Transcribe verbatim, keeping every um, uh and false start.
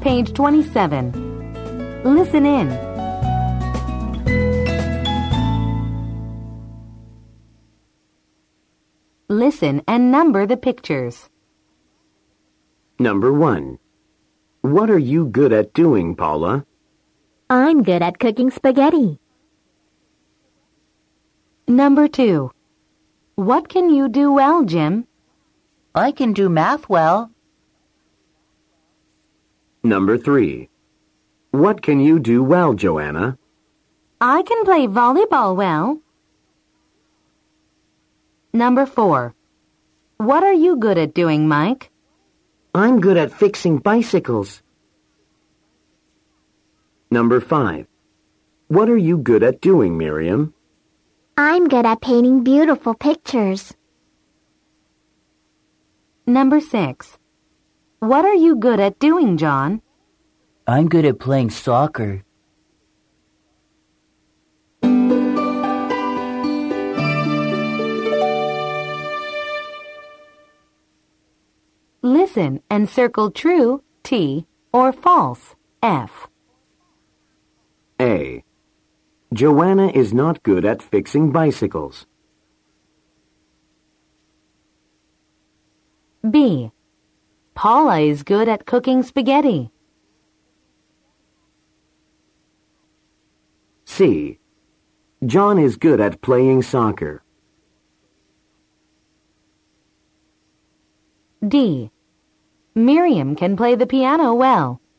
Page twenty-seven. Listen in. Listen and number the pictures. Number one. What are you good at doing, Paula? I'm good at cooking spaghetti. Number two. What can you do well, Jim? I can do math well. Number three. What can you do well, Joanna? I can play volleyball well. Number four. What are you good at doing, Mike? I'm good at fixing bicycles. Number five. What are you good at doing, Miriam? I'm good at painting beautiful pictures. Number six. What are you good at doing, John? I'm good at playing soccer. Listen and circle true, T, or false, F. A. Joanna is not good at fixing bicycles. B. Paula is good at cooking spaghetti. C. John is good at playing soccer. D. Miriam can play the piano well.